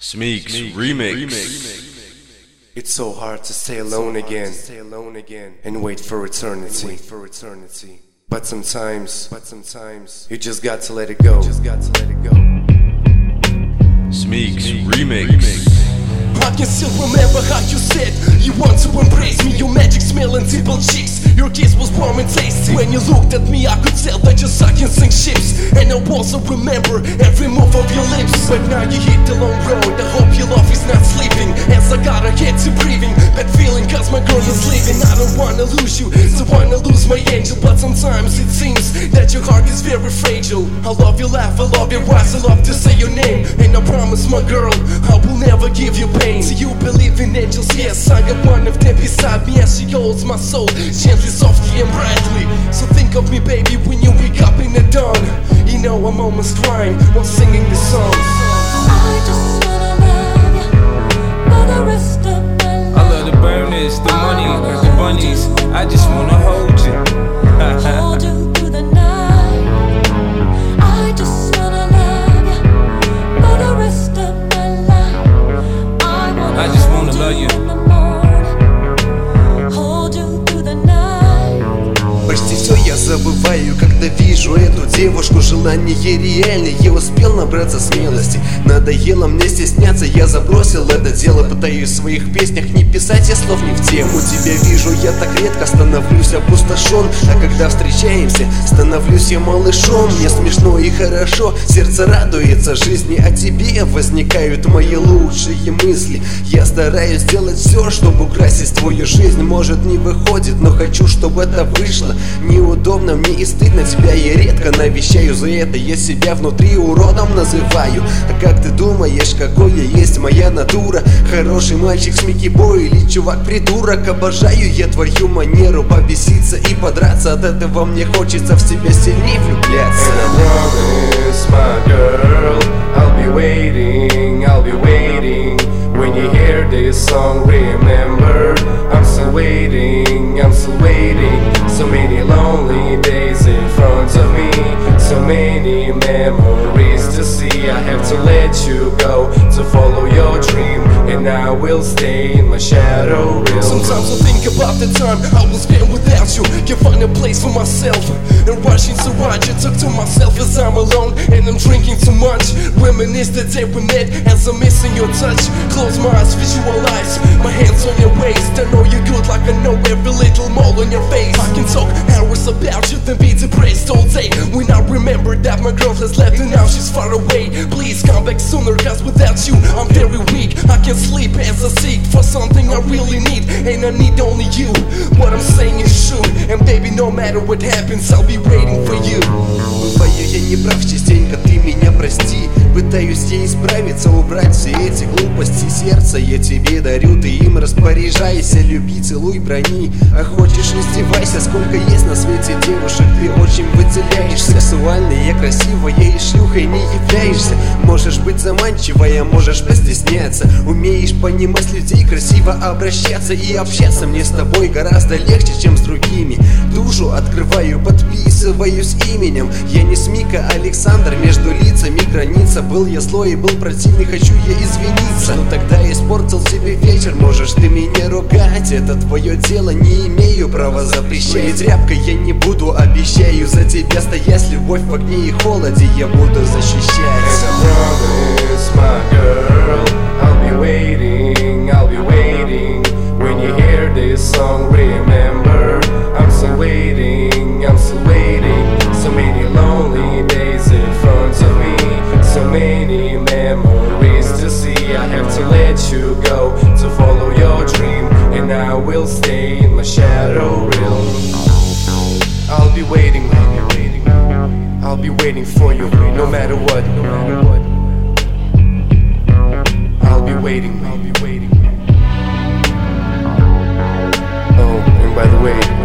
Smeeks Remix. It's so hard to stay alone again and wait for eternity. But sometimes you just got to let it go. Smeeks Remix. I can still remember how you said you want to embrace me. Your magic smell and dimple cheeks. Your kiss was warm and tasty. When you looked at me I could tell that you're sucking sink ships. And I also remember every move of your lips. But now you hit the long road, I hope your love is not sleeping. As I got a head to breathing, bad feeling cause my girl is leaving. I don't wanna lose you, so wanna lose my angel. But sometimes it seems that your heart is very fragile. I love your laugh, I love your voice, I love to say your name. And I promise my girl, I will never give you pain. Do you believe in angels? Yes, I got one of them beside me as she holds my soul gently, softly and brightly. So think of me baby when you wake up in the dawn. You know I'm almost crying while singing this song. I just wanna love you for the rest of my life. I love the burners, the money, the bunnies. I just wanna hold you. Hold you through the night. I just wanna love you for the rest of my life. I just wanna love you. In the morning, hold you through the night. Почти все я забываю, когда вижу эту девушку. Желание реальное, я успел набраться смелости. Надоело мне стесняться, я забросил это дело. Пытаюсь в своих песнях не писать, я слов не в тему. Тебя вижу, я так редко становлюсь опустошен. А когда встречаемся, становлюсь я малышом. Мне смешно и хорошо, сердце радуется жизни. О тебе возникают мои лучшие мысли. Я стараюсь сделать все, чтобы украсить твою жизнь. Может не выходит, но хочу, чтобы это вышло. Неудобно мне и стыдно, тебя я редко навещаю. За это я себя внутри уродом называю. А как ты думаешь, какой я есть моя натура? Хороший мальчик, смеки-бой или чувак-придурок? Обожаю я твою манеру побеситься и подраться. От этого мне хочется в себя сильнее влюбляться. And I promise, my girl, I'll be waiting when you hear this song. Remember, I'm still waiting. So many lonely days in front of me, so many memories to see. I have to let you go to follow your dream, and I will stay in my shadow realm. Sometimes I think about the time I will spend without you. Can't find a place for myself and rushing to watch you. Talk to myself as I'm alone and I'm drinking too much. Reminisce the day we met as I'm missing your touch. Close my eyes, visualize my hands on your waist. I know you're good like I know every little mole on your face. I can talk hours about you then be depressed all day when I remember that my girl has left and now she's far away. Please come back sooner cause without you I'm very weak. I can't sleep as I seek for something I really need, and I need only you. What I'm saying is true, and baby, no matter what happens, I'll be waiting for you. Бываю я не прав, частенько ты меня прости. Пытаюсь я исправиться, убрать все эти глупости. Сердце я тебе дарю, ты им распоряжайся. Люби, целуй, брони, а хочешь издевайся. Сколько есть на свете девушек, ты очень выделяешься. Сексуальная, красивая и шлюхой не являешься. Можешь быть заманчивой, а можешь постесняться. Умеешь понимать людей, красиво обращаться и общаться. Мне с тобой гораздо легче, чем с другими. Душу открываю, подписываюсь именем. Я не Смика, Александр, между лицами граница. Был я злой и был противный, хочу я извиниться. Но тогда я испортил себе вечер, можешь ты меня ругать. Это твое дело, не имею права запрещать. Тряпкой я не буду, обещаю за тебя стоять. Любовь в огне и холоде я буду защищать. And I promise, my girl, I'll be waiting when you hear this song. Remember, I'm still waiting. So many lonely days in front of me, so many memories to see. I have to let you go to follow your dream, and I will stay in my shadow realm. I'll be waiting for you, no matter what. I'll be waiting. Oh, and by the way,